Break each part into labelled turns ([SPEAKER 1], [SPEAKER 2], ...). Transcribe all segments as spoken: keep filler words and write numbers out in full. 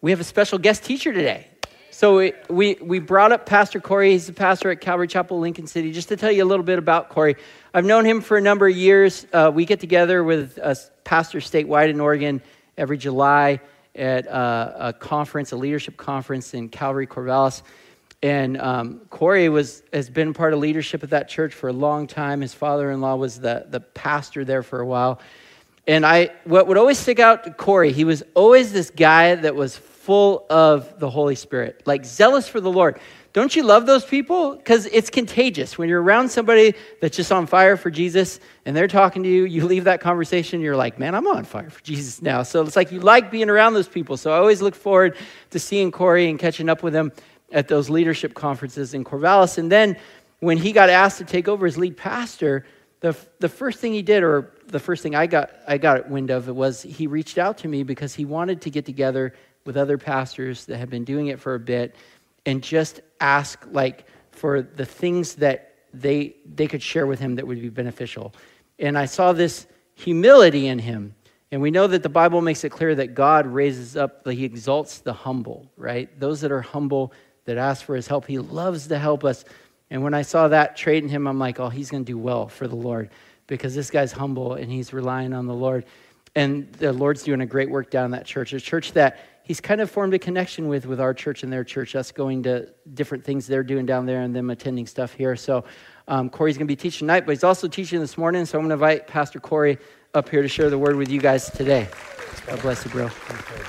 [SPEAKER 1] we have a special guest teacher today. So we, we, we brought up Pastor Corey. He's the pastor at Calvary Chapel, Lincoln City. Just to tell you a little bit about Corey, I've known him for a number of years. Uh, we get together with uh, pastors statewide in Oregon every July at uh, a conference, a leadership conference in Calvary, Corvallis. And um, Corey was has been part of leadership at that church for a long time. His father-in-law was the, the pastor there for a while. And I, what would always stick out to Corey, he was always this guy that was full of the Holy Spirit, like zealous for the Lord. Don't you love those people? Because it's contagious. When you're around somebody that's just on fire for Jesus and they're talking to you, you leave that conversation, you're like, man, I'm on fire for Jesus now. So it's like you like being around those people. So I always look forward to seeing Corey and catching up with him at those leadership conferences in Corvallis. And then when he got asked to take over as lead pastor, the the first thing he did, or the first thing I got I got wind of, it was he reached out to me because he wanted to get together with other pastors that had been doing it for a bit and just ask like for the things that they they could share with him that would be beneficial. And I saw this humility in him. And we know that the Bible makes it clear that God raises up, that he exalts the humble, right? Those that are humble, that ask for his help. He loves to help us. And when I saw that trait in him, I'm like, oh, he's going to do well for the Lord because this guy's humble and he's relying on the Lord. And the Lord's doing a great work down in that church, a church that he's kind of formed a connection with, with our church and their church, us going to different things they're doing down there and them attending stuff here. So um, Corey's going to be teaching tonight, but he's also teaching this morning. So I'm going to invite Pastor Corey up here to share the word with you guys today. God bless you, bro.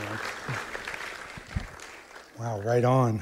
[SPEAKER 2] Wow, right on.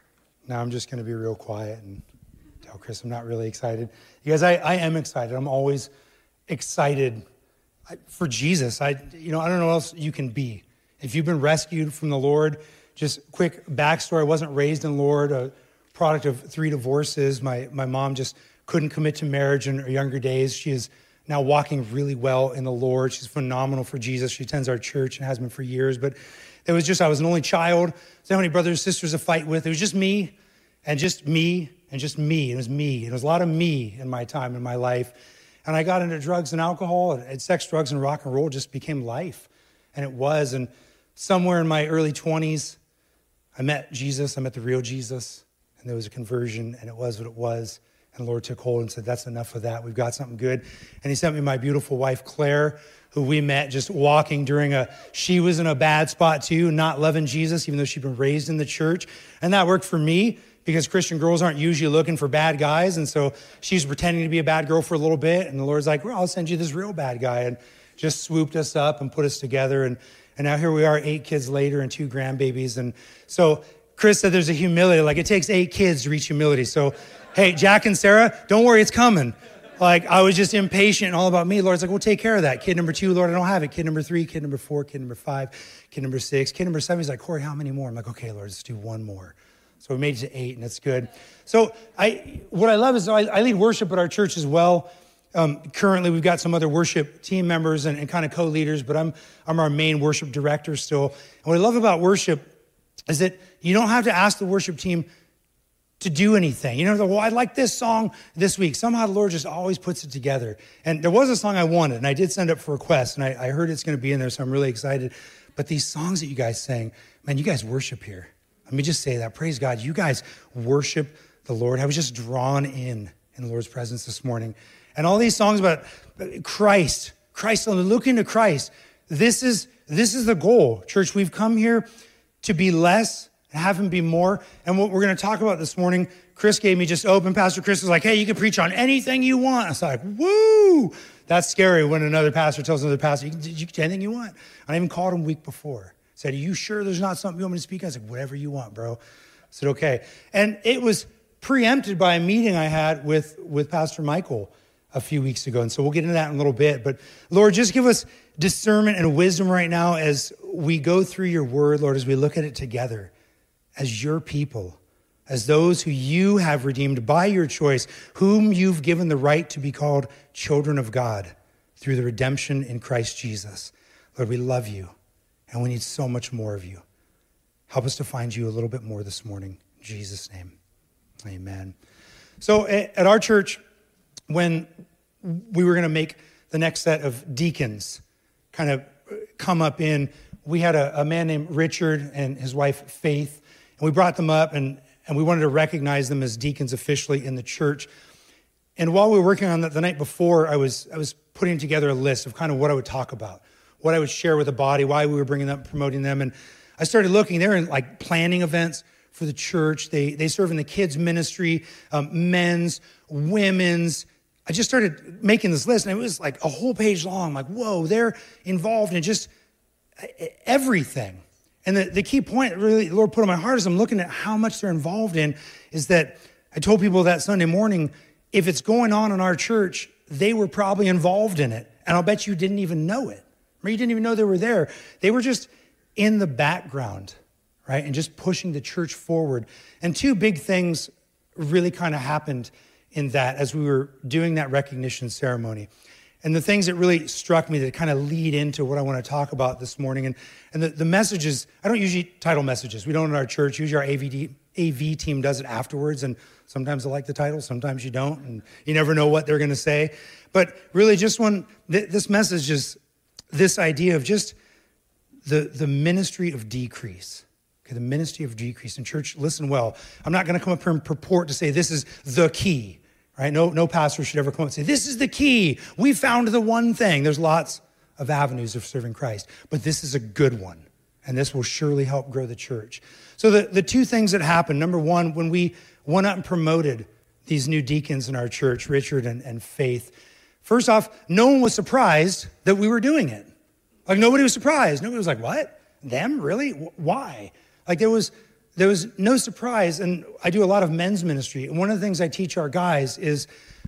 [SPEAKER 2] Now I'm just going to be real quiet and tell Chris I'm not really excited. You guys, I, I am excited. I'm always excited for Jesus. I, you know, I don't know what else you can be. If you've been rescued from the Lord, just quick backstory. I wasn't raised in the Lord, a product of three divorces. My, my mom just couldn't commit to marriage in her younger days. She is now walking really well in the Lord. She's phenomenal for Jesus. She attends our church and has been for years. But it was just, I was an only child. So many brothers and sisters to fight with. It was just me and just me and just me. It was me. It was a lot of me in my time in my life. And I got into drugs and alcohol, and sex, drugs, and rock and roll just became life. And it was. And somewhere in my early twenties, I met Jesus. I met the real Jesus. And there was a conversion, and it was what it was. And the Lord took hold and said, that's enough of that. We've got something good. And he sent me my beautiful wife, Claire, who we met just walking during a, she was in a bad spot too, not loving Jesus, even though she'd been raised in the church. And that worked for me because Christian girls aren't usually looking for bad guys. And so she was pretending to be a bad girl for a little bit. And the Lord's like, well, I'll send you this real bad guy. And just swooped us up and put us together. And, and now here we are, eight kids later and two grandbabies. And so Chris said there's a humility, like it takes eight kids to reach humility. So, hey, Jack and Sarah, don't worry, it's coming. Like, I was just impatient and all about me. Lord's like, well, take care of that. Kid number two, Lord, I don't have it. Kid number three, kid number four, kid number five, kid number six, kid number seven. He's like, Corey, how many more? I'm like, okay, Lord, let's do one more. So we made it to eight, and that's good. So I, what I love is I, I lead worship at our church as well. Um, currently, we've got some other worship team members and, and kind of co-leaders, but I'm I'm our main worship director still. And what I love about worship is that you don't have to ask the worship team to do anything. You know, well, I like this song this week. Somehow the Lord just always puts it together. And there was a song I wanted, and I did send up for requests, and I, I heard it's going to be in there, so I'm really excited. But these songs that you guys sang, man, you guys worship here. Let me just say that. Praise God. You guys worship the Lord. I was just drawn in in the Lord's presence this morning. And all these songs about Christ, Christ, looking to Christ. This is, this is the goal. Church, we've come here to be less and have him be more. And what we're going to talk about this morning, Chris gave me just open. Pastor Chris was like, hey, you can preach on anything you want. I was like, woo! That's scary when another pastor tells another pastor, you can do anything you want. I even called him week before. Said, are you sure there's not something you want me to speak on? I said, whatever you want, bro. I said, okay. And it was preempted by a meeting I had with, with Pastor Michael a few weeks ago. And so we'll get into that in a little bit. But Lord, just give us discernment and wisdom right now as we go through your word, Lord, as we look at it together as your people, as those who you have redeemed by your choice, whom you've given the right to be called children of God through the redemption in Christ Jesus. Lord, we love you and we need so much more of you. Help us to find you a little bit more this morning. In Jesus' name, amen. So at our church, when we were going to make the next set of deacons kind of come up in, we had a, a man named Richard and his wife Faith, and we brought them up, and, and we wanted to recognize them as deacons officially in the church. And while we were working on that the night before, I was I was putting together a list of kind of what I would talk about, what I would share with the body, why we were bringing them, promoting them. And I started looking. They're in like planning events for the church. They they serve in the kids ministry, um, men's, women's. I just started making this list, and it was like a whole page long. I'm like, whoa, they're involved in just everything. And the, the key point really the Lord put on my heart as I'm looking at how much they're involved in is that I told people that Sunday morning, if it's going on in our church, they were probably involved in it. And I'll bet you didn't even know it. Or you didn't even know they were there. They were just in the background, right? And just pushing the church forward. And two big things really kind of happened in that as we were doing that recognition ceremony. And the things that really struck me that kind of lead into what I want to talk about this morning. And, and the, the messages, I don't usually title messages. We don't in our church. Usually our A V D, A V team does it afterwards. And sometimes I like the title, sometimes you don't. And you never know what they're going to say. But really just one, th- this message is this idea of just the, the ministry of decrease. Okay, the ministry of decrease. And church, listen well. I'm not going to come up here and purport to say this is the key. Right? No, no pastor should ever come up and say, this is the key. We found the one thing. There's lots of avenues of serving Christ, but this is a good one. And this will surely help grow the church. So the, the two things that happened, number one, when we went out and promoted these new deacons in our church, Richard and, and Faith, first off, no one was surprised that we were doing it. Like nobody was surprised. Nobody was like, what? Them? Really? Why? Like there was... There was no surprise, and I do a lot of men's ministry, and one of the things I teach our guys is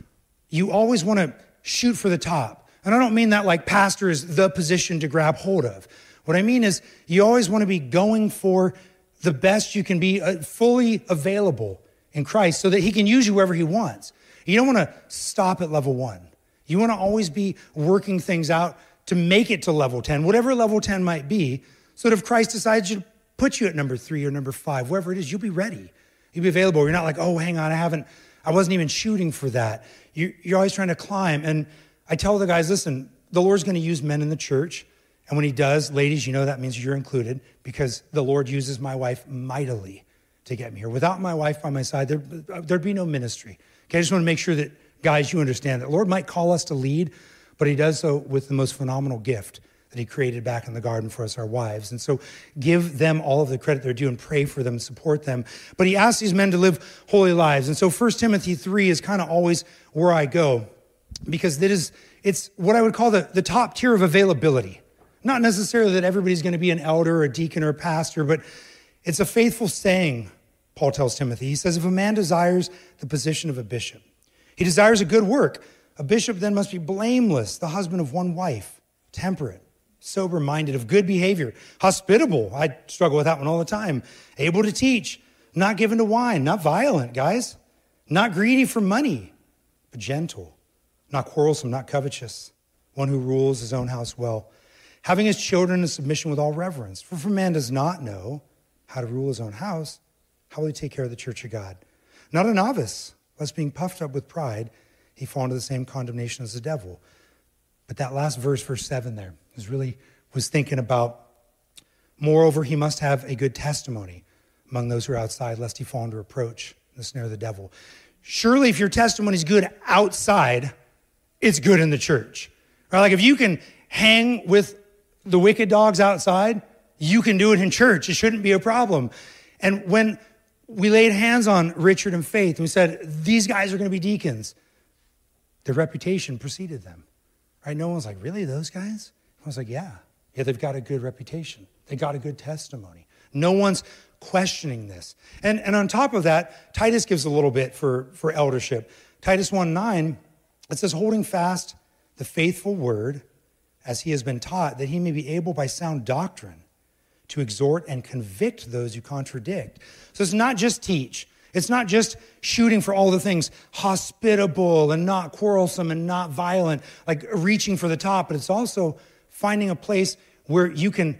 [SPEAKER 2] you always want to shoot for the top. And I don't mean that like pastor is the position to grab hold of. What I mean is you always want to be going for the best you can be, uh, fully available in Christ so that he can use you wherever he wants. You don't want to stop at level one. You want to always be working things out to make it to level ten, whatever level ten might be, so that if Christ decides you to put you at number three or number five, wherever it is, you'll be ready. You'll be available. You're not like, oh, hang on, I haven't, I wasn't even shooting for that. You, you're always trying to climb. And I tell the guys, listen, the Lord's going to use men in the church. And when he does, ladies, you know that means you're included because the Lord uses my wife mightily to get me here. Without my wife by my side, there, there'd be no ministry. Okay, I just want to make sure that, guys, you understand that the Lord might call us to lead, but he does so with the most phenomenal gift that he created back in the garden for us, our wives. And so give them all of the credit they're due and pray for them, support them. But he asks these men to live holy lives. And so First Timothy three is kind of always where I go because that is, it's what I would call the, the top tier of availability. Not necessarily that everybody's going to be an elder or a deacon or a pastor, but it's a faithful saying, Paul tells Timothy. He says, if a man desires the position of a bishop, he desires a good work. A bishop then must be blameless, the husband of one wife, temperate, sober-minded, of good behavior, hospitable. I struggle with that one all the time. Able to teach, not given to wine, not violent, guys. Not greedy for money, but gentle, not quarrelsome, not covetous. One who rules his own house well, having his children in submission with all reverence. For if a man does not know how to rule his own house, how will he take care of the church of God? Not a novice, lest being puffed up with pride, he fall into the same condemnation as the devil. But that last verse, verse seven there, was really was thinking about, moreover, he must have a good testimony among those who are outside, lest he fall into reproach, the snare of the devil. Surely if your testimony is good outside, it's good in the church. Right? Like if you can hang with the wicked dogs outside, you can do it in church. It shouldn't be a problem. And when we laid hands on Richard and Faith, and we said, these guys are going to be deacons, their reputation preceded them. Right? No one's like, really, those guys? I was like, yeah. Yeah, they've got a good reputation. They got a good testimony. No one's questioning this. And, and on top of that, Titus gives a little bit for, for eldership. Titus one nine, it says, holding fast the faithful word as he has been taught, that he may be able by sound doctrine to exhort and convict those who contradict. So it's not just teach. It's not just shooting for all the things hospitable and not quarrelsome and not violent, like reaching for the top, but it's also finding a place where you can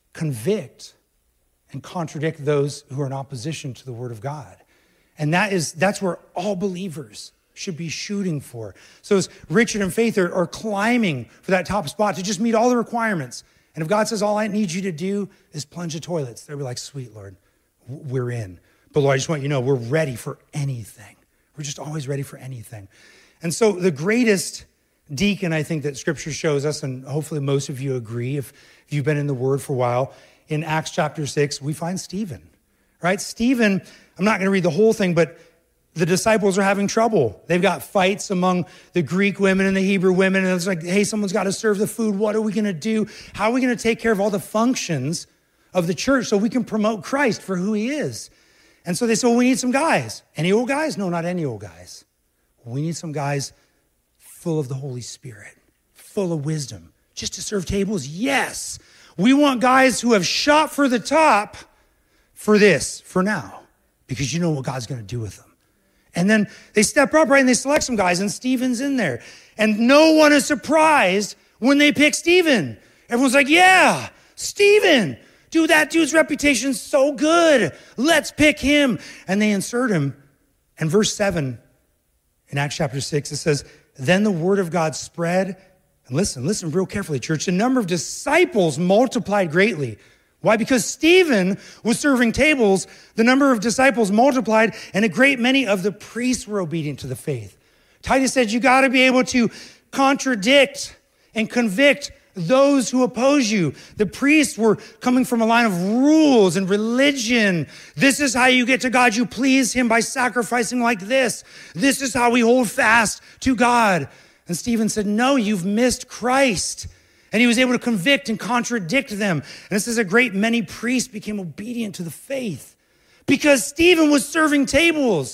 [SPEAKER 2] convict and contradict those who are in opposition to the word of God. And that is, that's where all believers should be shooting for. So as Richard and Faith are, are climbing for that top spot to just meet all the requirements, And if God says, all I need you to do is plunge the toilets, they'll be like, sweet, Lord, we're in. But Lord, I just want you to know we're ready for anything. We're just always ready for anything. And so the greatest deacon, I think, that Scripture shows us, and hopefully most of you agree if, if you've been in the Word for a while, in Acts chapter six, we find Stephen, right? Stephen, I'm not going to read the whole thing, but the disciples are having trouble. They've got fights among the Greek women and the Hebrew women, and it's like, hey, someone's got to serve the food. What are we going to do? How are we going to take care of all the functions of the church so we can promote Christ for who he is? And so they said, well, we need some guys. Any old guys? No, not any old guys. We need some guys full of the Holy Spirit, full of wisdom, just to serve tables? Yes. We want guys who have shot for the top for this, for now, because you know what God's going to do with them. And then they step up, right, and they select some guys, and Stephen's in there. And no one is surprised when they pick Stephen. Everyone's like, yeah, Stephen. Dude, that dude's reputation's so good. Let's pick him. And they insert him. And verse seven in Acts chapter six, it says, then the word of God spread. And listen, listen real carefully, church. The number of disciples multiplied greatly. Why? Because Stephen was serving tables. The number of disciples multiplied, and a great many of the priests were obedient to the faith. Titus said, you got to be able to contradict and convict those who oppose you. The priests were coming from a line of rules and religion. This is how you get to God. You please him by sacrificing like this. This is how we hold fast to God. And Stephen said, no, you've missed Christ. And he was able to convict and contradict them. And it says a great many priests became obedient to the faith because Stephen was serving tables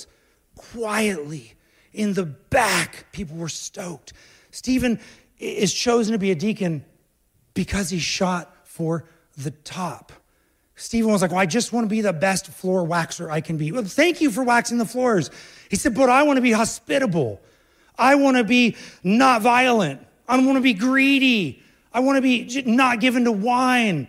[SPEAKER 2] quietly in the back. People were stoked. Stephen is chosen to be a deacon because he shot for the top. Stephen was like, well, I just want to be the best floor waxer I can be. Well, thank you for waxing the floors. He said, but I want to be hospitable. I want to be not violent. I don't want to be greedy. I want to be not given to wine.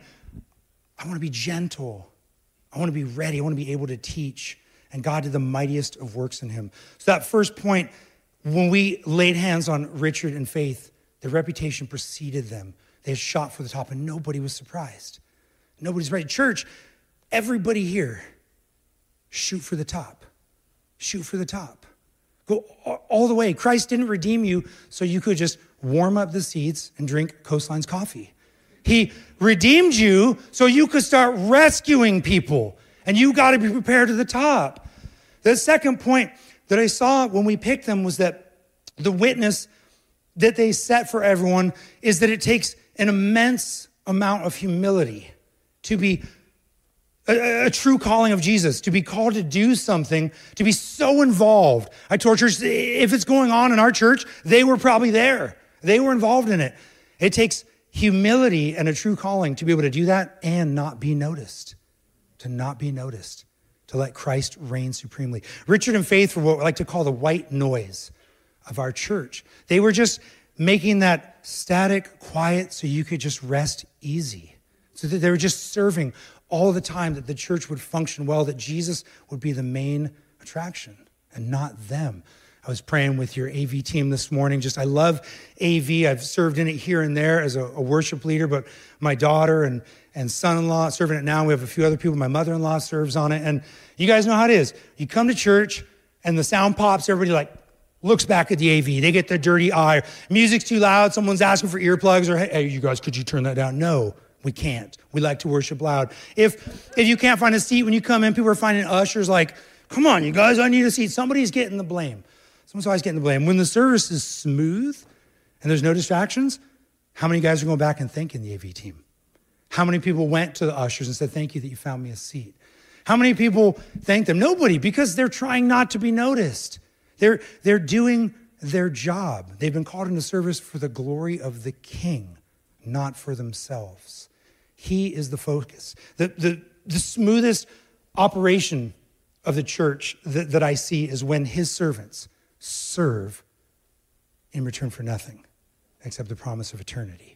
[SPEAKER 2] I want to be gentle. I want to be ready. I want to be able to teach. And God did the mightiest of works in him. So that first point, when we laid hands on Richard and Faith, their reputation preceded them. They had shot for the top, and nobody was surprised. Nobody's surprised. Church, everybody here, shoot for the top. Shoot for the top. Go all the way. Christ didn't redeem you so you could just warm up the seats and drink Coastline's coffee. He redeemed you so you could start rescuing people, and you got to be prepared to the top. The second point that I saw when we picked them was that the witness that they set for everyone is that it takes an immense amount of humility to be a, a true calling of Jesus, to be called to do something, to be so involved. I told church, if it's going on in our church, they were probably there. They were involved in it. It takes humility and a true calling to be able to do that and not be noticed, to not be noticed, to let Christ reign supremely. Richard and Faith were what I like to call the white noise of our church. They were just making that static quiet so you could just rest easy. So that they were just serving all the time, that the church would function well, that Jesus would be the main attraction and not them. I was praying with your A V team this morning. Just, I love A V. I've served in it here and there as a, a worship leader, but my daughter and, and son-in-law serving it now. We have a few other people. My mother-in-law serves on it. And you guys know how it is. You come to church and the sound pops, everybody like looks back at the A V. They get the dirty eye. Music's too loud. Someone's asking for earplugs or, hey, you guys, could you turn that down? No, we can't. We like to worship loud. If, if you can't find a seat when you come in, people are finding ushers like, come on, you guys, I need a seat. Somebody's getting the blame. Someone's always getting the blame. When the service is smooth and there's no distractions, how many guys are going back and thanking the A V team? How many people went to the ushers and said, thank you that you found me a seat? How many people thanked them? Nobody, because they're trying not to be noticed. They're, they're doing their job. They've been called into service for the glory of the King, not for themselves. He is the focus. The, the, the smoothest operation of the church that, that I see is when his servants serve in return for nothing except the promise of eternity.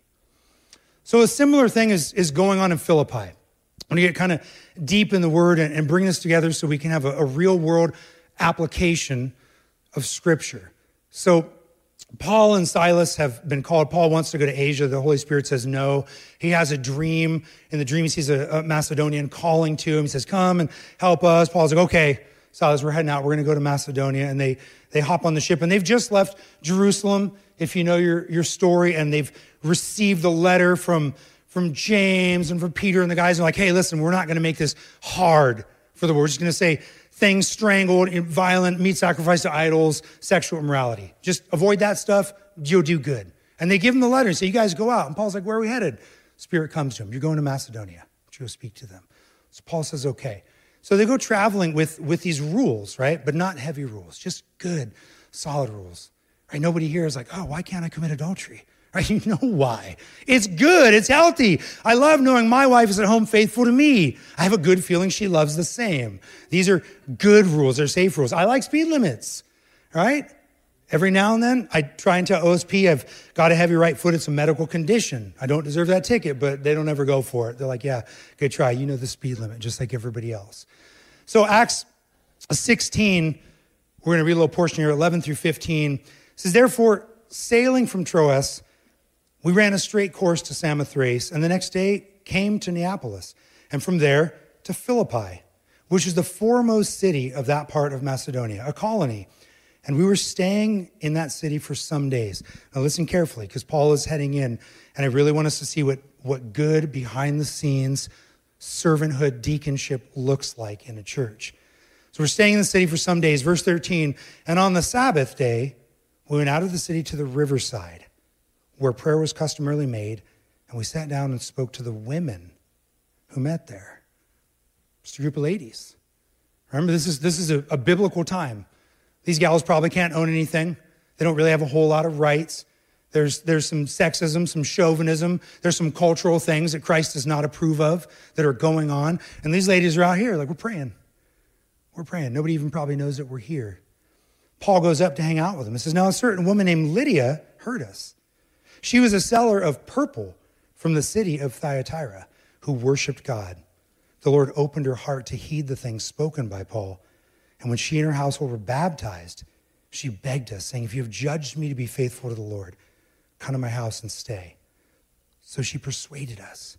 [SPEAKER 2] So a similar thing is, is going on in Philippi. I want to get kind of deep in the word and, and bring this together so we can have a, a real world application of Scripture. So Paul and Silas have been called. Paul wants to go to Asia. The Holy Spirit says no. He has a dream. In the dream, he sees a, a Macedonian calling to him. He says, come and help us. Paul's like, okay, Silas, we're heading out. We're going to go to Macedonia. And they, they hop on the ship. And they've just left Jerusalem, if you know your, your story. And they've received a letter from, from James and from Peter. And the guys are like, hey, listen, we're not going to make this hard for the Lord. We're just going to say, things strangled, violent, meat sacrifice to idols, sexual immorality. Just avoid that stuff, you'll do good. And they give him the letter and say, you guys go out. And Paul's like, where are we headed? Spirit comes to him. You're going to Macedonia. Go speak to them. So Paul says, okay. So they go traveling with, with these rules, right? But not heavy rules, just good, solid rules. Right? Nobody here is like, oh, why can't I commit adultery? Right? You know why. It's good. It's healthy. I love knowing my wife is at home faithful to me. I have a good feeling she loves the same. These are good rules. They're safe rules. I like speed limits, right? Every now and then, I try and tell O S P I've got a heavy right foot. It's a medical condition. I don't deserve that ticket, but they don't ever go for it. They're like, yeah, good try. You know the speed limit, just like everybody else. So Acts sixteen, we're going to read a little portion here, eleven through fifteen. It says, therefore, sailing from Troas, we ran a straight course to Samothrace, and the next day came to Neapolis, and from there to Philippi, which is the foremost city of that part of Macedonia, a colony. And we were staying in that city for some days. Now listen carefully, because Paul is heading in, and I really want us to see what, what good behind-the-scenes servanthood, deaconship looks like in a church. So we're staying in the city for some days. Verse thirteen, and on the Sabbath day, we went out of the city to the riverside, where prayer was customarily made, and we sat down and spoke to the women who met there. Just a group of ladies. Remember, this is this is a, a biblical time. These gals probably can't own anything. They don't really have a whole lot of rights. There's, there's some sexism, some chauvinism. There's some cultural things that Christ does not approve of that are going on. And these ladies are out here like, we're praying. We're praying. Nobody even probably knows that we're here. Paul goes up to hang out with them. He says, now a certain woman named Lydia heard us. She was a seller of purple from the city of Thyatira who worshiped God. The Lord opened her heart to heed the things spoken by Paul. And when she and her household were baptized, she begged us, saying, if you have judged me to be faithful to the Lord, come to my house and stay. So she persuaded us.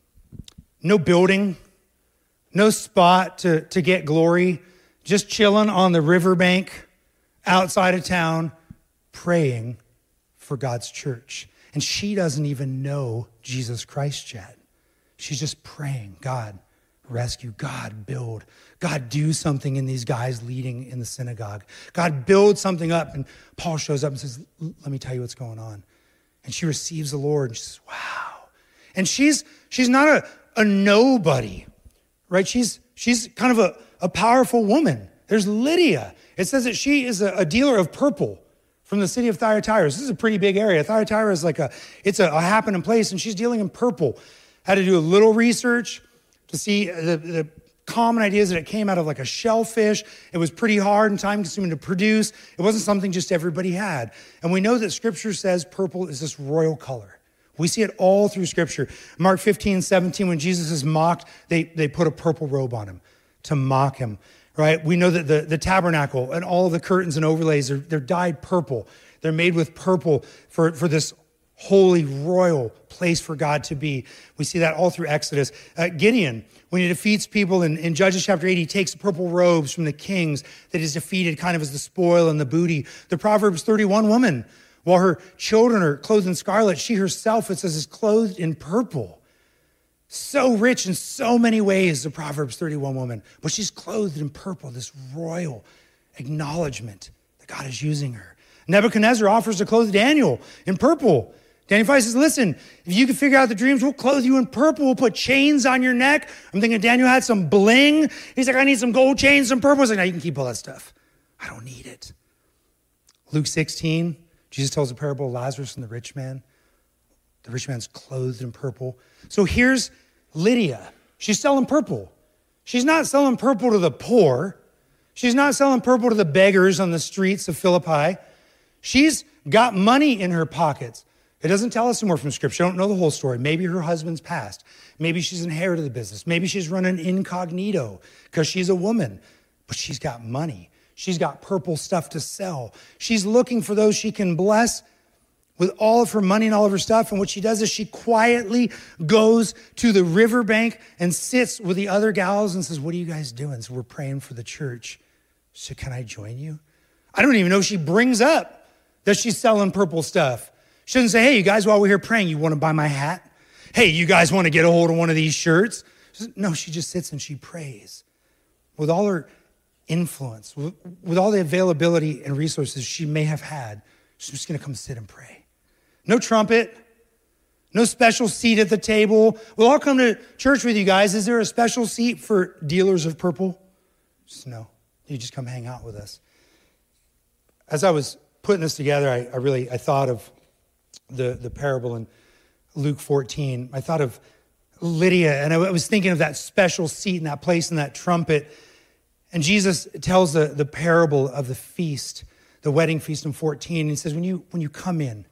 [SPEAKER 2] No building, no spot to, to get glory, just chilling on the riverbank outside of town, praying for God's church. And she doesn't even know Jesus Christ yet. She's just praying, God, rescue, God, build. God, do something in these guys leading in the synagogue. God, build something up. And Paul shows up and says, let me tell you what's going on. And she receives the Lord and she says, wow. And she's she's not a, a nobody, right? She's she's kind of a, a powerful woman. There's Lydia. It says that she is a, a dealer of purple from the city of Thyatira. This is a pretty big area. Thyatira is like a, it's a, a happening place, and she's dealing in purple. Had to do a little research to see the, the common ideas that it came out of like a shellfish. It was pretty hard and time consuming to produce. It wasn't something just everybody had. And we know that scripture says purple is this royal color. We see it all through scripture. Mark fifteen, seventeen, when Jesus is mocked, they, they put a purple robe on him to mock him, right? We know that the, the tabernacle and all of the curtains and overlays, are, they're dyed purple. They're made with purple for, for this holy, royal place for God to be. We see that all through Exodus. Uh, Gideon, when he defeats people in, in Judges chapter eight, he takes the purple robes from the kings that is defeated kind of as the spoil and the booty. The Proverbs thirty-one woman, while her children are clothed in scarlet, she herself, it says, is clothed in purple. So rich in so many ways, the Proverbs thirty-one woman, but she's clothed in purple, this royal acknowledgement that God is using her. Nebuchadnezzar offers to clothe Daniel in purple. Daniel five says, listen, if you can figure out the dreams, we'll clothe you in purple. We'll put chains on your neck. I'm thinking Daniel had some bling. He's like, I need some gold chains, some purple. He's like, no, you can keep all that stuff. I don't need it. Luke sixteen, Jesus tells a parable of Lazarus and the rich man. The rich man's clothed in purple. So here's Lydia. She's selling purple. She's not selling purple to the poor. She's not selling purple to the beggars on the streets of Philippi. She's got money in her pockets. It doesn't tell us more from scripture. I don't know the whole story. Maybe her husband's passed. Maybe she's inherited the business. Maybe she's running incognito because she's a woman, but she's got money. She's got purple stuff to sell. She's looking for those she can bless with all of her money and all of her stuff. And what she does is she quietly goes to the riverbank and sits with the other gals and says, what are you guys doing? So we're praying for the church. So can I join you? I don't even know she brings up that she's selling purple stuff. She doesn't say, hey, you guys, while we're here praying, you want to buy my hat? Hey, you guys want to get a hold of one of these shirts? She says, no, she just sits and she prays. With all her influence, with, with all the availability and resources she may have had, she's just going to come sit and pray. No trumpet, no special seat at the table. We'll all come to church with you guys. Is there a special seat for dealers of purple? Just no. You just come hang out with us. As I was putting this together, I, I really, I thought of the, the parable in Luke fourteen. I thought of Lydia, and I was thinking of that special seat and that place and that trumpet. And Jesus tells the, the parable of the feast, the wedding feast in fourteen. And he says, when you, when you come in,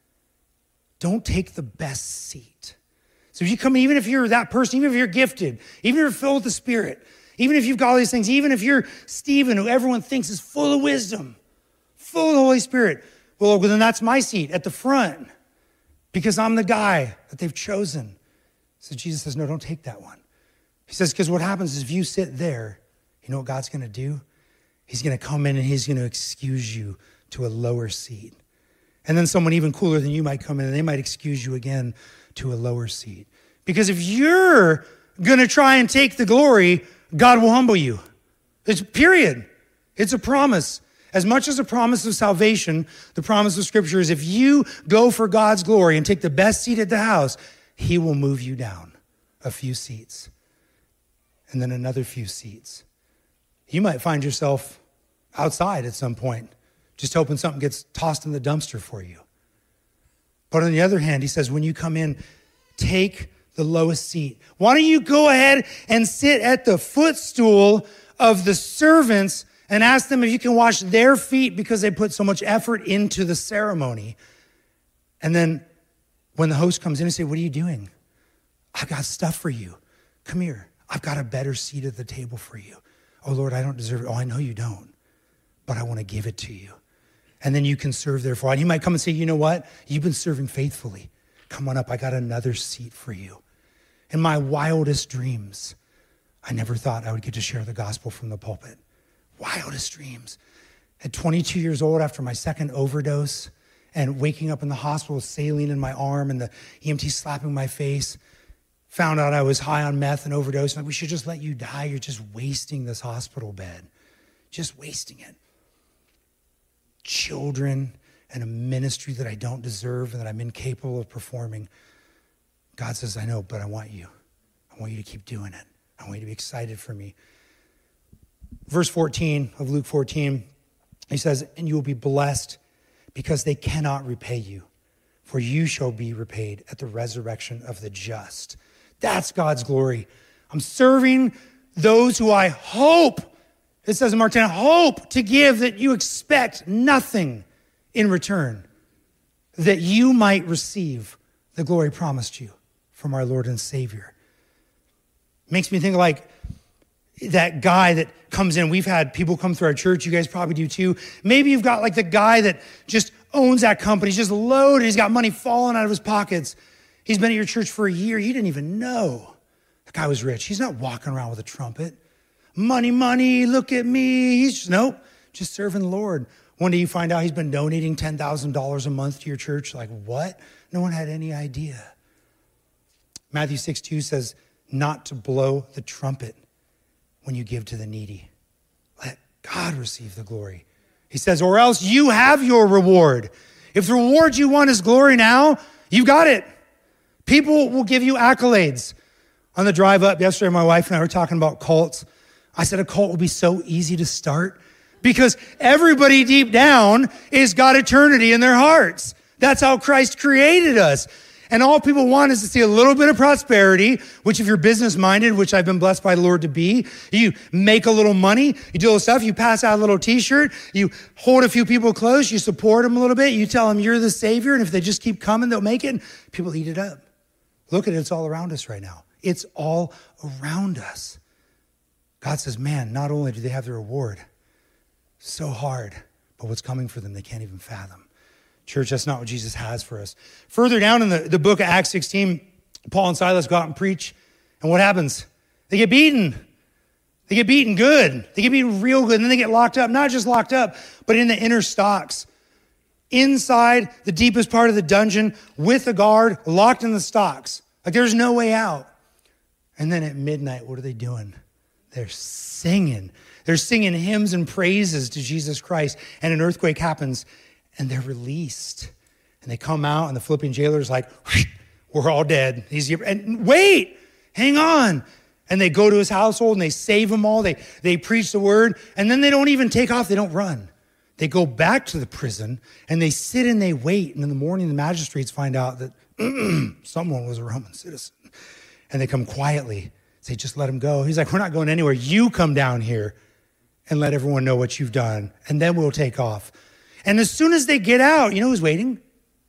[SPEAKER 2] don't take the best seat. So if you come in, even if you're that person, even if you're gifted, even if you're filled with the Spirit, even if you've got all these things, even if you're Stephen, who everyone thinks is full of wisdom, full of the Holy Spirit, well, then that's my seat at the front because I'm the guy that they've chosen. So Jesus says, no, don't take that one. He says, because what happens is if you sit there, you know what God's going to do? He's going to come in and he's going to excuse you to a lower seat. And then someone even cooler than you might come in and they might excuse you again to a lower seat. Because if you're going to try and take the glory, God will humble you. It's period. It's a promise. As much as a promise of salvation, the promise of Scripture is if you go for God's glory and take the best seat at the house, he will move you down a few seats and then another few seats. You might find yourself outside at some point, just hoping something gets tossed in the dumpster for you. But on the other hand, he says, when you come in, take the lowest seat. Why don't you go ahead and sit at the footstool of the servants and ask them if you can wash their feet because they put so much effort into the ceremony. And then when the host comes in and say, what are you doing? I've got stuff for you. Come here. I've got a better seat at the table for you. Oh, Lord, I don't deserve it. Oh, I know you don't, but I want to give it to you. And then you can serve there for a while. He might come and say, you know what? You've been serving faithfully. Come on up. I got another seat for you. In my wildest dreams, I never thought I would get to share the gospel from the pulpit. Wildest dreams. At twenty-two years old, after my second overdose, and waking up in the hospital with saline in my arm and the E M T slapping my face, found out I was high on meth and overdose. Like, we should just let you die. You're just wasting this hospital bed. Just wasting it. Children and a ministry that I don't deserve and that I'm incapable of performing. God says, I know, but I want you. I want you to keep doing it. I want you to be excited for me. Verse fourteen of Luke fourteen, he says, and you will be blessed because they cannot repay you, for you shall be repaid at the resurrection of the just. That's God's glory. I'm serving those who I hope, it says in Mark ten, hope to give that you expect nothing in return, that you might receive the glory promised you from our Lord and Savior. Makes me think like that guy that comes in. We've had people come through our church. You guys probably do too. Maybe you've got like the guy that just owns that company. He's just loaded. He's got money falling out of his pockets. He's been at your church for a year. You didn't even know that guy was rich. He's not walking around with a trumpet. Money, money, look at me. He's just, nope, just serving the Lord. One day you find out he's been donating ten thousand dollars a month to your church. Like, what? No one had any idea. Matthew six two says, not to blow the trumpet when you give to the needy. Let God receive the glory. He says, or else you have your reward. If the reward you want is glory now, you've got it. People will give you accolades. On the drive up yesterday, my wife and I were talking about cults. I said a cult will be so easy to start because everybody deep down has got eternity in their hearts. That's how Christ created us. And all people want is to see a little bit of prosperity, which if you're business-minded, which I've been blessed by the Lord to be, you make a little money, you do a little stuff, you pass out a little t-shirt, you hold a few people close, you support them a little bit, you tell them you're the Savior, and if they just keep coming, they'll make it, and people eat it up. Look at it, it's all around us right now. It's all around us. God says, man, not only do they have the reward, so hard, but what's coming for them, they can't even fathom. Church, that's not what Jesus has for us. Further down in the, the book of Acts sixteen, Paul and Silas go out and preach. And what happens? They get beaten. They get beaten good. They get beaten real good. And then they get locked up. Not just locked up, but in the inner stocks. Inside the deepest part of the dungeon with a guard, locked in the stocks. Like there's no way out. And then at midnight, what are they doing? They're singing. They're singing hymns and praises to Jesus Christ. And an earthquake happens and they're released. And they come out and the Philippian jailer's like, we're all dead. He's here. And wait, hang on. And they go to his household and they save them all. They, they preach the word. And then they don't even take off. They don't run. They go back to the prison and they sit and they wait. And in the morning, the magistrates find out that someone was a Roman citizen. And they come quietly, say, just let him go. He's like, we're not going anywhere. You come down here and let everyone know what you've done. And then we'll take off. And as soon as they get out, you know who's waiting?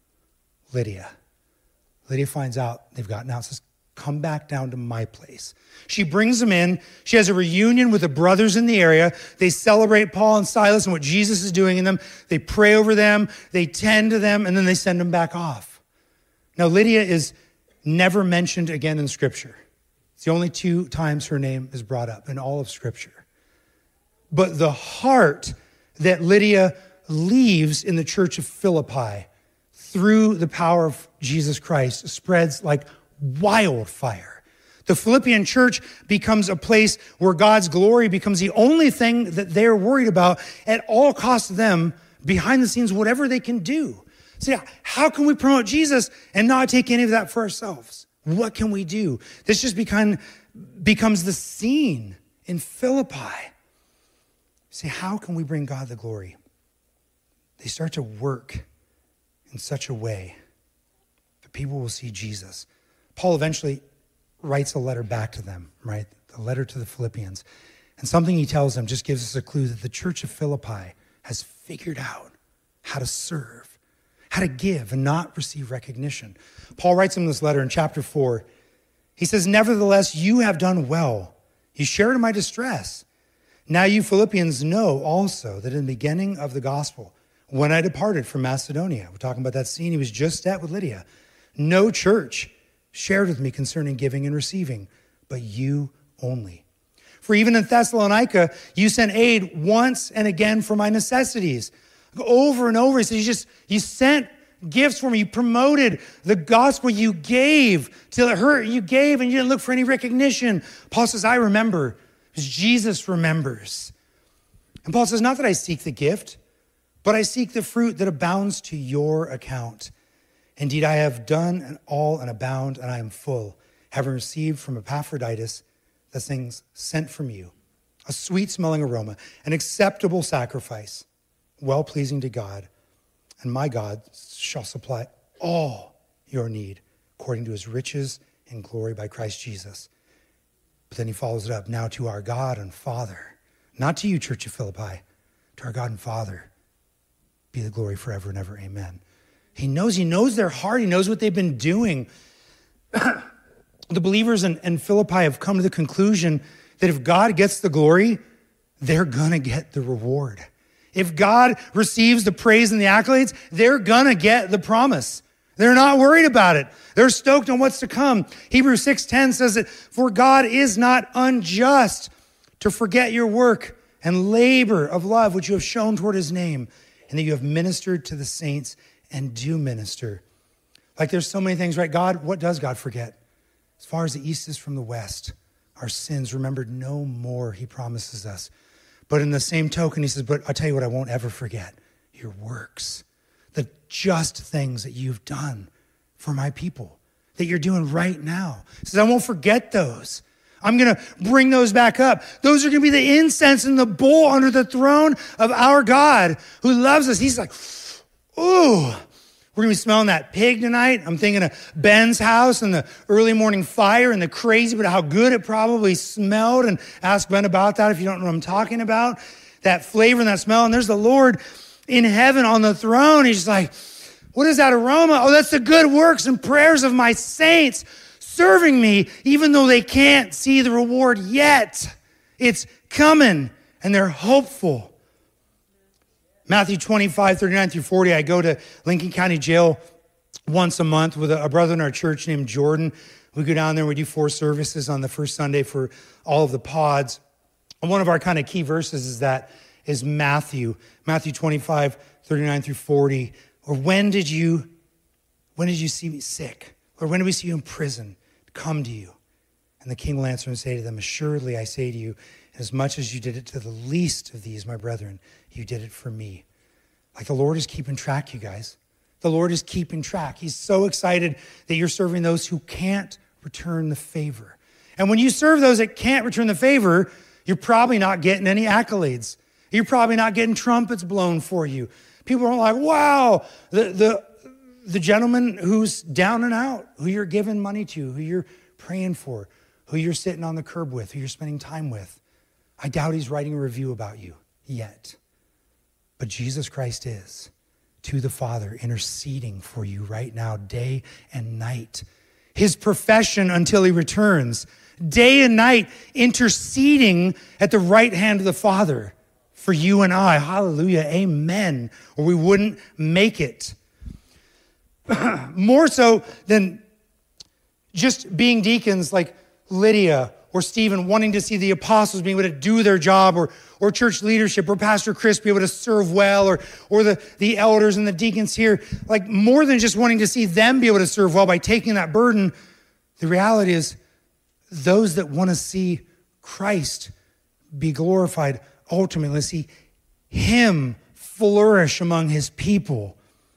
[SPEAKER 2] Lydia. Lydia finds out they've gotten out, says, come back down to my place. She brings them in. She has a reunion with the brothers in the area. They celebrate Paul and Silas and what Jesus is doing in them. They pray over them. They tend to them, and then they send them back off. Now, Lydia is never mentioned again in Scripture. It's the only two times her name is brought up in all of Scripture. But the heart that Lydia leaves in the church of Philippi through the power of Jesus Christ spreads like wildfire. The Philippian church becomes a place where God's glory becomes the only thing that they're worried about at all costs to them, behind the scenes, whatever they can do. So yeah, how can we promote Jesus and not take any of that for ourselves? What can we do? This just become, becomes the scene in Philippi. See, how can we bring God the glory? They start to work in such a way that people will see Jesus. Paul eventually writes a letter back to them, right? The letter to the Philippians. And something he tells them just gives us a clue that the church of Philippi has figured out how to serve, how to give and not receive recognition. Paul writes them this letter in chapter four. He says, nevertheless, you have done well. You shared in my distress. Now you Philippians know also that in the beginning of the gospel, when I departed from Macedonia, we're talking about that scene he was just at with Lydia, no church shared with me concerning giving and receiving, but you only. For even in Thessalonica, you sent aid once and again for my necessities. Over and over, he says, you just, you sent gifts for me. You promoted the gospel. You gave till it hurt. You gave and you didn't look for any recognition. Paul says, I remember, because Jesus remembers. And Paul says, not that I seek the gift, but I seek the fruit that abounds to your account. Indeed, I have done all and abound, and I am full, having received from Epaphroditus the things sent from you, a sweet-smelling aroma, an acceptable sacrifice, well-pleasing to God. And my God shall supply all your need according to his riches and glory by Christ Jesus. But then he follows it up, now to our God and Father, not to you, Church of Philippi, to our God and Father, be the glory forever and ever, amen. He knows, he knows their heart. He knows what they've been doing. The believers in, in Philippi have come to the conclusion that if God gets the glory, they're going to get the reward. If God receives the praise and the accolades, they're going to get the promise. They're not worried about it. They're stoked on what's to come. Hebrews six ten says that, for God is not unjust to forget your work and labor of love, which you have shown toward his name, and that you have ministered to the saints and do minister. Like there's so many things, right? God, what does God forget? As far as the east is from the west, our sins remembered no more, he promises us. But in the same token, he says, but I'll tell you what I won't ever forget, your works, the just things that you've done for my people, that you're doing right now. He says, I won't forget those. I'm going to bring those back up. Those are going to be the incense in the bowl under the throne of our God who loves us. He's like, ooh, we're going to be smelling that pig tonight. I'm thinking of Ben's house and the early morning fire and the crazy, but how good it probably smelled. And ask Ben about that if you don't know what I'm talking about. That flavor and that smell. And there's the Lord in heaven on the throne. He's like, what is that aroma? Oh, that's the good works and prayers of my saints serving me, even though they can't see the reward yet. It's coming, and they're hopeful. Matthew twenty-five, thirty-nine through forty, I go to Lincoln County Jail once a month with a brother in our church named Jordan. We go down there and we do four services on the first Sunday for all of the pods. And one of our kind of key verses is that is Matthew, Matthew twenty-five, thirty-nine through forty. Or when did you, when did you see me sick? Or when did we see you in prison? Come to you. And the king will answer and say to them, assuredly I say to you, as much as you did it to the least of these, my brethren, you did it for me. Like the Lord is keeping track, you guys. The Lord is keeping track. He's so excited that you're serving those who can't return the favor. And when you serve those that can't return the favor, you're probably not getting any accolades. You're probably not getting trumpets blown for you. People are like, wow, the, the, the gentleman who's down and out, who you're giving money to, who you're praying for, who you're sitting on the curb with, who you're spending time with. I doubt he's writing a review about you yet. But Jesus Christ is to the Father interceding for you right now, day and night. His profession until he returns, day and night interceding at the right hand of the Father for you and I. Hallelujah, amen. Or we wouldn't make it. More so than just being deacons like Lydia or Stephen wanting to see the apostles being able to do their job, or, or church leadership, or Pastor Chris be able to serve well, or, or the, the elders and the deacons here. Like more than just wanting to see them be able to serve well by taking that burden, the reality is those that want to see Christ be glorified, ultimately see him flourish among his people.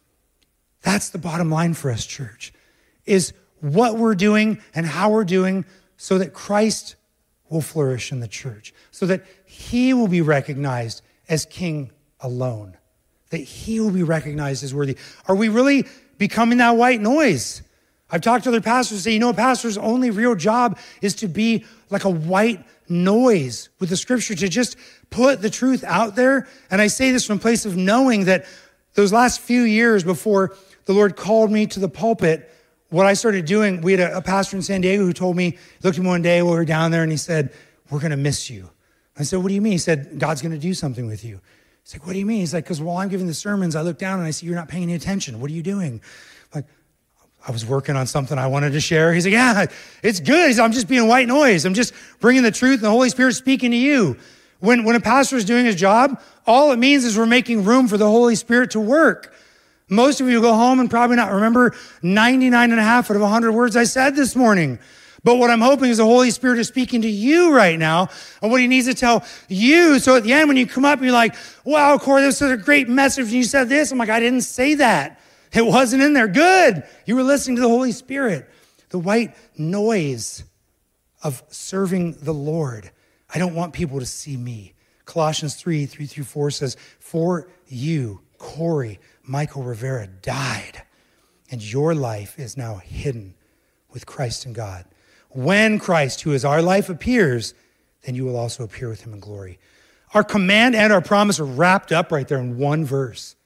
[SPEAKER 2] That's the bottom line for us, church, is what we're doing and how we're doing so that Christ will flourish in the church, so that he will be recognized as king alone, that he will be recognized as worthy. Are we really becoming that white noise? I've talked to other pastors who say, you know, a pastor's only real job is to be like a white noise with the scripture, to just put the truth out there. And I say this from a place of knowing that those last few years before the Lord called me to the pulpit, what I started doing, we had a, a pastor in San Diego who told me, looked at me one day while we were down there and he said, we're going to miss you. I said, what do you mean? He said, God's going to do something with you. He's like, what do you mean? He's like, because while I'm giving the sermons, I look down and I see you're not paying any attention. What are you doing? I'm like, I was working on something I wanted to share. He's like, yeah, it's good. He's like, I'm just being white noise. I'm just bringing the truth and the Holy Spirit speaking to you. When, when a pastor is doing his job, all it means is we're making room for the Holy Spirit to work. Most of you go home and probably not remember ninety-nine and a half out of one hundred words I said this morning. But what I'm hoping is the Holy Spirit is speaking to you right now and what he needs to tell you. So at the end, when you come up and you're like, wow, Corey, this was a great message and you said this. I'm like, I didn't say that. It wasn't in there. Good. You were listening to the Holy Spirit. The white noise of serving the Lord. I don't want people to see me. Colossians three, three through four says, for you, Corey, Michael Rivera died, and your life is now hidden with Christ in God. When Christ, who is our life, appears, then you will also appear with him in glory. Our command and our promise are wrapped up right there in one verse.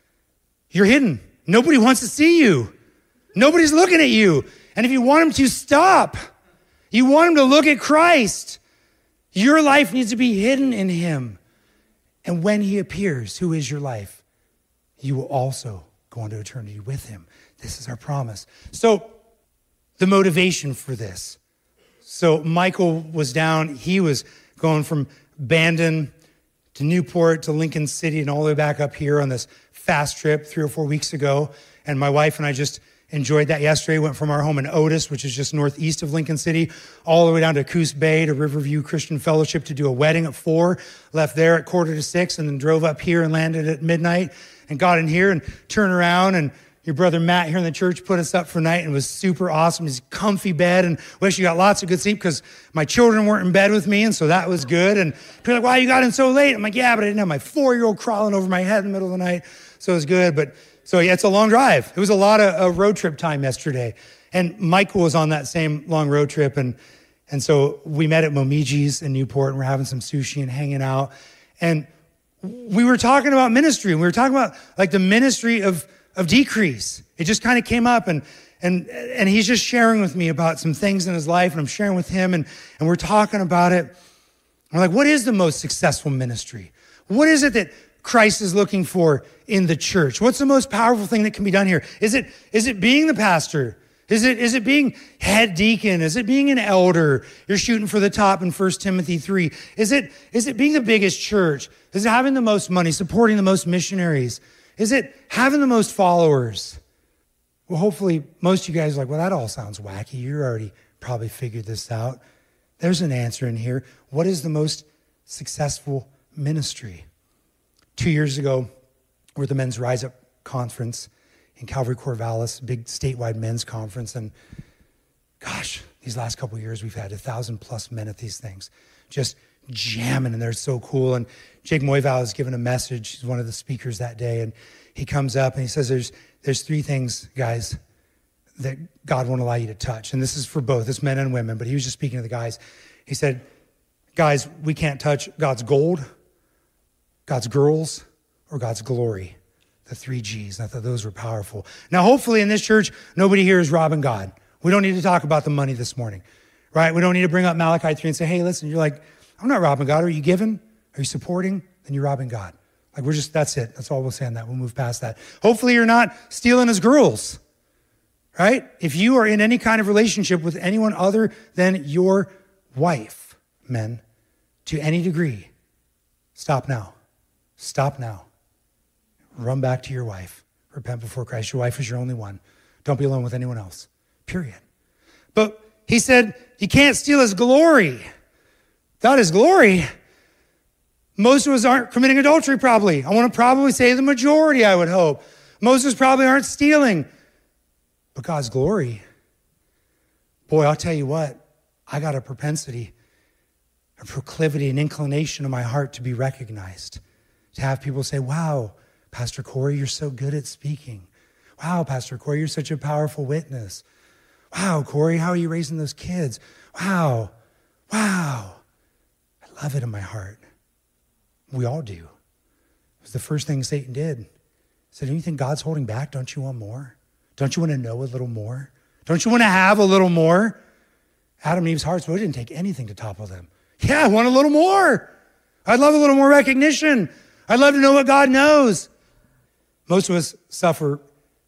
[SPEAKER 2] You're hidden. Nobody wants to see you. Nobody's looking at you. And if you want them to, stop. You want them to look at Christ. Your life needs to be hidden in him. And when he appears, who is your life? You will also go into eternity with him. This is our promise. So the motivation for this. So Michael was down. He was going from Bandon to Newport to Lincoln City and all the way back up here on this fast trip three or four weeks ago. And my wife and I just enjoyed that yesterday. Went from our home in Otis, which is just northeast of Lincoln City, all the way down to Coos Bay to Riverview Christian Fellowship to do a wedding at four. Left there at quarter to six and then drove up here and landed at midnight and got in here and turned around. And your brother Matt here in the church put us up for night and it was super awesome. His comfy bed, and wish you got lots of good sleep because my children weren't in bed with me, and so that was good. And people are like, why you got in so late? I'm like, yeah, but I didn't have my four-year-old crawling over my head in the middle of the night, so it was good. But so yeah, it's a long drive. It was a lot of uh, road trip time yesterday. And Michael was on that same long road trip, and and so we met at Momiji's in Newport, and we're having some sushi and hanging out. And we were talking about ministry, and we were talking about like the ministry of of decrease. It just kind of came up, and and and he's just sharing with me about some things in his life, and I'm sharing with him, and and we're talking about it. We're like, what is the most successful ministry? What is it that Christ is looking for in the church? What's the most powerful thing that can be done here? Is it, is it being the pastor? Is it, is it being head deacon? Is it being an elder? You're shooting for the top in First Timothy three. Is it, is it being the biggest church? Is it having the most money, supporting the most missionaries? Is it having the most followers? Well, hopefully most of you guys are like, well, that all sounds wacky. You already probably figured this out. There's an answer in here. What is the most successful ministry? Two years ago, we're at the Men's Rise Up Conference in Calvary Corvallis, big statewide men's conference. And gosh, these last couple of years, we've had a thousand plus men at these things, just jamming, and they're so cool. And Jake Moyval has given a message. He's one of the speakers that day. And he comes up and he says, there's, there's three things, guys, that God won't allow you to touch. And this is for both, it's men and women, but he was just speaking to the guys. He said, guys, we can't touch God's gold, God's girls, or God's glory. The three G's. And I thought those were powerful. Now, hopefully in this church, nobody here is robbing God. We don't need to talk about the money this morning, right? We don't need to bring up Malachi three and say, hey, listen, you're like, I'm not robbing God. Are you giving? Are you supporting? Then you're robbing God. Like we're just, that's it. That's all we'll say on that. We'll move past that. Hopefully you're not stealing his girls, right? If you are in any kind of relationship with anyone other than your wife, men, to any degree, stop now. Stop now. Run back to your wife. Repent before Christ. Your wife is your only one. Don't be alone with anyone else. Period. But he said, you can't steal his glory. God is glory. Most of us aren't committing adultery probably. I want to probably say the majority, I would hope. Most of us probably aren't stealing. But God's glory. Boy, I'll tell you what. I got a propensity, a proclivity, an inclination in my heart to be recognized. To have people say, wow, Pastor Corey, you're so good at speaking. Wow, Pastor Corey, you're such a powerful witness. Wow, Corey, how are you raising those kids? Wow, wow. I love it in my heart. We all do. It was the first thing Satan did. He said, don't you think God's holding back? Don't you want more? Don't you want to know a little more? Don't you want to have a little more? Adam and Eve's hearts, well, it didn't take anything to topple them. Yeah, I want a little more. I'd love a little more recognition. I'd love to know what God knows. Most of us suffer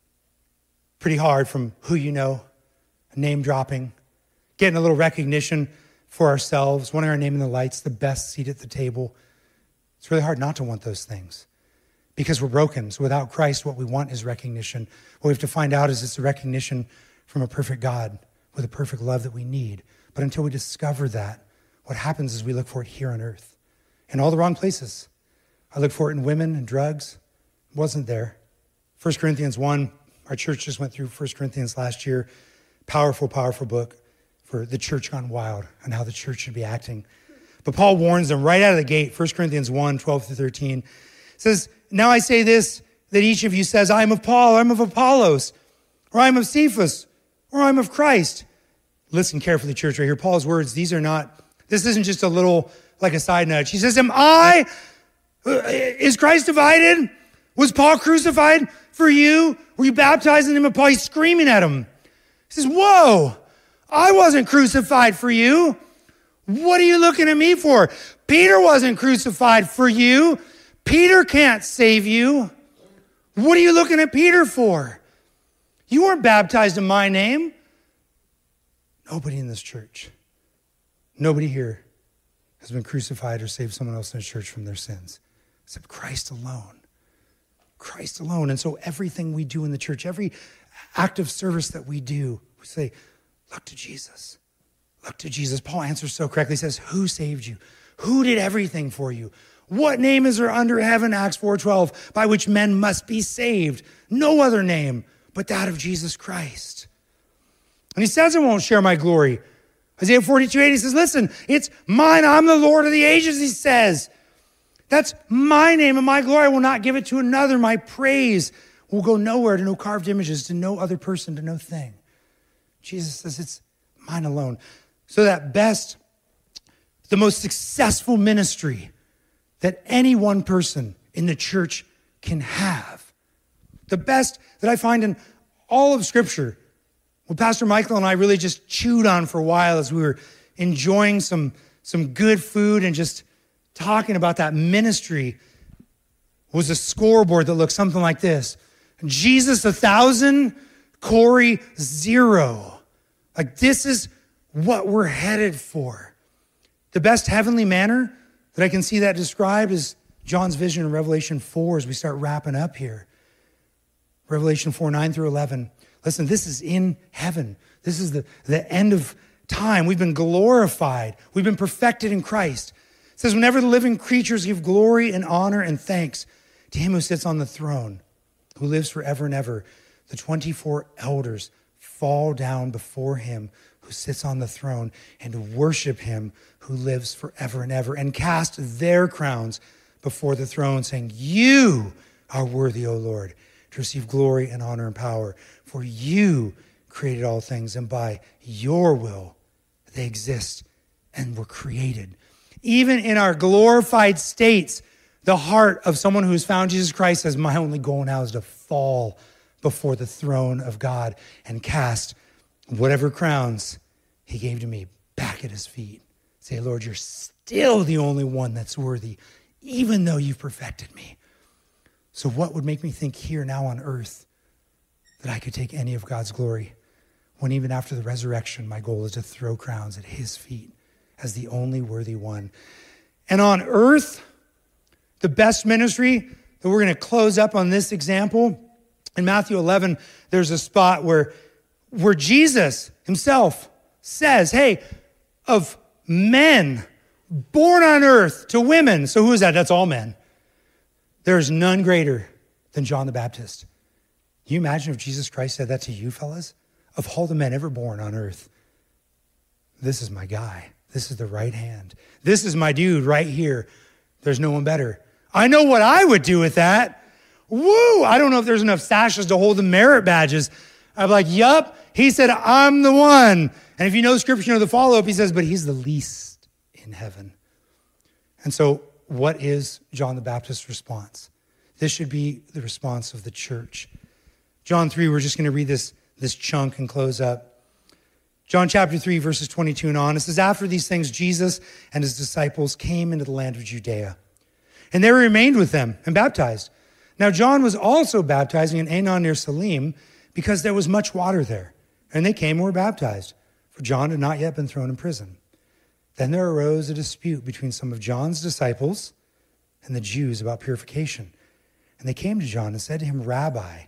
[SPEAKER 2] pretty hard from who you know, name dropping, getting a little recognition for ourselves, wanting our name in the lights, the best seat at the table. It's really hard not to want those things because we're broken. So without Christ, what we want is recognition. What we have to find out is it's a recognition from a perfect God with a perfect love that we need. But until we discover that, what happens is we look for it here on earth in all the wrong places. I looked for it in women and drugs. It wasn't there. First Corinthians one, our church just went through First Corinthians last year. Powerful, powerful book for the church gone wild and how the church should be acting. But Paul warns them right out of the gate, First Corinthians one, twelve through thirteen. Says, now I say this, that each of you says, I am of Paul, I am of Apollos, or I am of Cephas, or I am of Christ. Listen carefully, church, right here. Paul's words, these are not, this isn't just a little, like a side nudge. He says, am I... Is Christ divided? Was Paul crucified for you? Were you baptized in the name of Paul? He's screaming at him. He says, whoa, I wasn't crucified for you. What are you looking at me for? Peter wasn't crucified for you. Peter can't save you. What are you looking at Peter for? You weren't baptized in my name. Nobody in this church, nobody here has been crucified or saved someone else in the church from their sins. Except Christ alone. Christ alone. And so everything we do in the church, every act of service that we do, we say, look to Jesus. Look to Jesus. Paul answers so correctly. He says, who saved you? Who did everything for you? What name is there under heaven, Acts four twelve, by which men must be saved? No other name but that of Jesus Christ. And he says, I won't share my glory. Isaiah forty-two eight, he says, listen, it's mine. I'm the Lord of the ages, he says. That's my name and my glory. I will not give it to another. My praise will go nowhere, to no carved images, to no other person, to no thing. Jesus says it's mine alone. So that best, the most successful ministry that any one person in the church can have, the best that I find in all of Scripture, what Pastor Michael and I really just chewed on for a while as we were enjoying some, some good food and just talking about that ministry, was a scoreboard that looked something like this. Jesus, a thousand, Corey, zero. Like, this is what we're headed for. The best heavenly manner that I can see that described is John's vision in Revelation four as we start wrapping up here. Revelation four, nine through eleven. Listen, this is in heaven. This is the, the end of time. We've been glorified. We've been perfected in Christ. It says, whenever the living creatures give glory and honor and thanks to him who sits on the throne, who lives forever and ever, the twenty-four elders fall down before him who sits on the throne and worship him who lives forever and ever, and cast their crowns before the throne, saying, you are worthy, O Lord, to receive glory and honor and power, for you created all things, and by your will they exist and were created. Even in our glorified states, the heart of someone who has found Jesus Christ says, my only goal now is to fall before the throne of God and cast whatever crowns he gave to me back at his feet. Say, Lord, you're still the only one that's worthy, even though you've perfected me. So what would make me think here now on earth that I could take any of God's glory, when even after the resurrection, my goal is to throw crowns at his feet as the only worthy one. And on earth, the best ministry that we're going to close up on this example, in Matthew eleven, there's a spot where, where Jesus himself says, hey, of men born on earth to women. So who is that? That's all men. There is none greater than John the Baptist. Can you imagine if Jesus Christ said that to you, fellas? Of all the men ever born on earth, this is my guy. This is the right hand. This is my dude right here. There's no one better. I know what I would do with that. Woo! I don't know if there's enough sashes to hold the merit badges. I'm like, yup. He said, I'm the one. And if you know scripture, you know the follow-up, he says, but he's the least in heaven. And so what is John the Baptist's response? This should be the response of the church. John three, we're just going to read this, this chunk and close up. John chapter three, verses twenty-two and on. It says, after these things, Jesus and his disciples came into the land of Judea, and they remained with them and baptized. Now John was also baptizing in Aenon near Salim, because there was much water there. And they came and were baptized, for John had not yet been thrown in prison. Then there arose a dispute between some of John's disciples and the Jews about purification. And they came to John and said to him, Rabbi,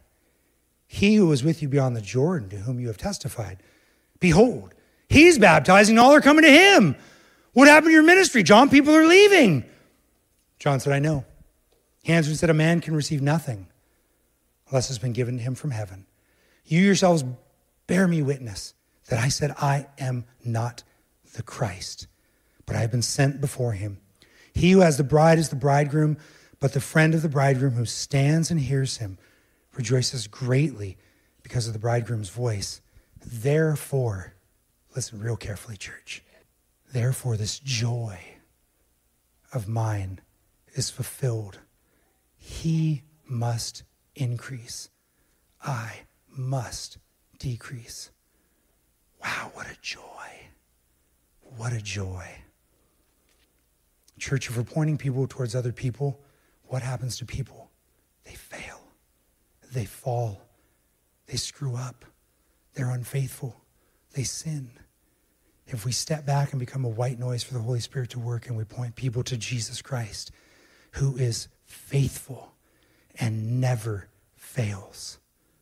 [SPEAKER 2] he who was with you beyond the Jordan, to whom you have testified, behold, he's baptizing, all are coming to him. What happened to your ministry, John? People are leaving. John said, I know. He answered and said, a man can receive nothing unless it's been given to him from heaven. You yourselves bear me witness that I said, I am not the Christ, but I have been sent before him. He who has the bride is the bridegroom, but the friend of the bridegroom who stands and hears him rejoices greatly because of the bridegroom's voice. Therefore, listen real carefully, church. Therefore, this joy of mine is fulfilled. He must increase. I must decrease. Wow, what a joy. What a joy. Church, if we're pointing people towards other people, what happens to people? They fail. They fall. They screw up. They're unfaithful. They sin. If we step back and become a white noise for the Holy Spirit to work and we point people to Jesus Christ, who is faithful and never fails,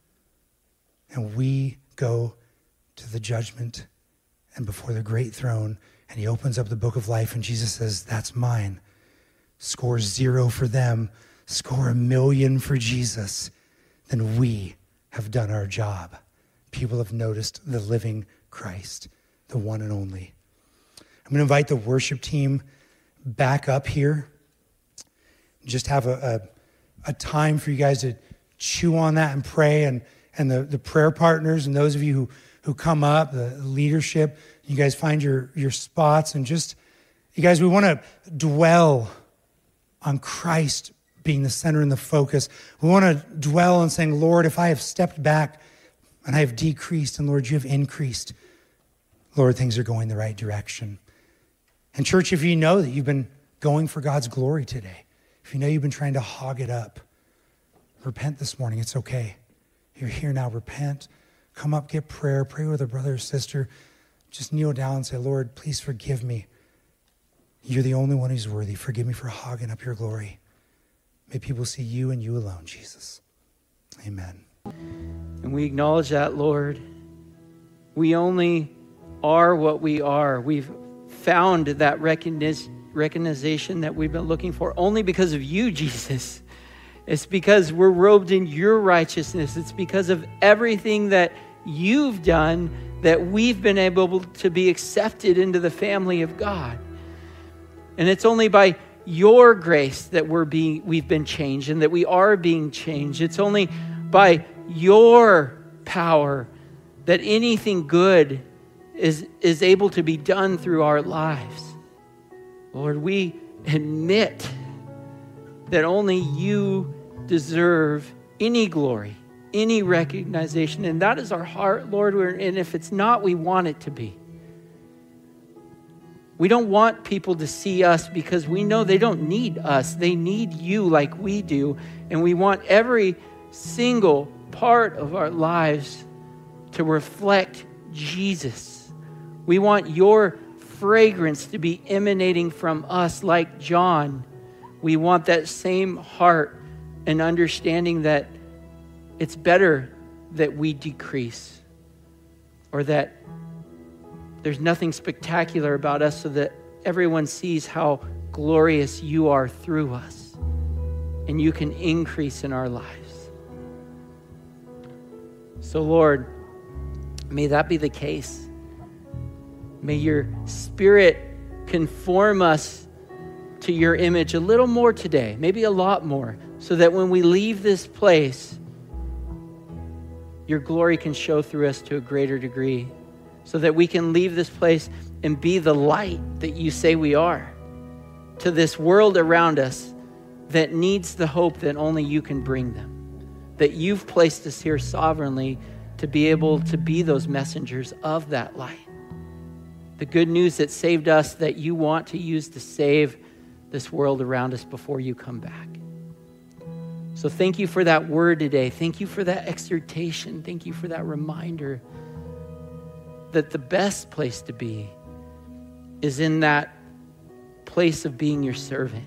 [SPEAKER 2] and we go to the judgment and before the great throne, and he opens up the book of life, and Jesus says, that's mine. Score zero for them, score a million for Jesus. Then we have done our job. People have noticed the living Christ, the one and only. I'm going to invite the worship team back up here. Just have a, a, a time for you guys to chew on that and pray, and, and the, the prayer partners and those of you who, who come up, the leadership, you guys find your, your spots, and just, you guys, we want to dwell on Christ being the center and the focus. We want to dwell on saying, Lord, if I have stepped back and I have decreased, and Lord, you have increased, Lord, things are going the right direction. And church, if you know that you've been going for God's glory today, if If you know you've been trying to hog it up, repent this morning. It's okay. You're here now. Repent. Come up, get prayer. Pray with a brother or sister. Just kneel down and say, Lord, please forgive me. You're the only one who's worthy. Forgive me for hogging up your glory. May people see you and you alone, Jesus. Amen.
[SPEAKER 1] And we acknowledge that, Lord. We only are what we are. We've found that recogniz- recognition that we've been looking for only because of you, Jesus. It's because we're robed in your righteousness. It's because of everything that you've done that we've been able to be accepted into the family of God. And it's only by your grace that we're being, we've been changed and that we are being changed. It's only by your power that anything good is, is able to be done through our lives. Lord, we admit that only you deserve any glory, any recognition. And that is our heart, Lord. And if it's not, we want it to be. We don't want people to see us because we know they don't need us. They need you like we do. And we want every single part of our lives to reflect Jesus. We want your fragrance to be emanating from us like John. We want that same heart and understanding that it's better that we decrease, or that there's nothing spectacular about us, so that everyone sees how glorious you are through us and you can increase in our lives. So Lord, may that be the case. May your Spirit conform us to your image a little more today, maybe a lot more, so that when we leave this place, your glory can show through us to a greater degree, so that we can leave this place and be the light that you say we are to this world around us that needs the hope that only you can bring them, that you've placed us here sovereignly to be able to be those messengers of that light. The good news that saved us, that you want to use to save this world around us before you come back. So thank you for that word today. Thank you for that exhortation. Thank you for that reminder that the best place to be is in that place of being your servant.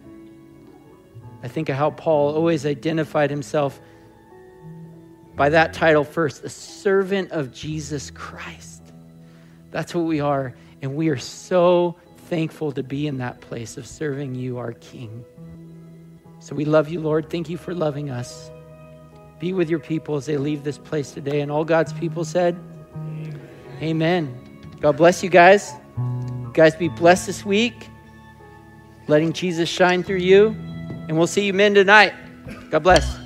[SPEAKER 1] I think of how Paul always identified himself by that title first, a servant of Jesus Christ. That's what we are, and we are so thankful to be in that place of serving you, our King. So we love you, Lord. Thank you for loving us. Be with your people as they leave this place today. And all God's people said, Amen. Amen. God bless you guys. You guys be blessed this week, letting Jesus shine through you. And we'll see you men tonight. God bless.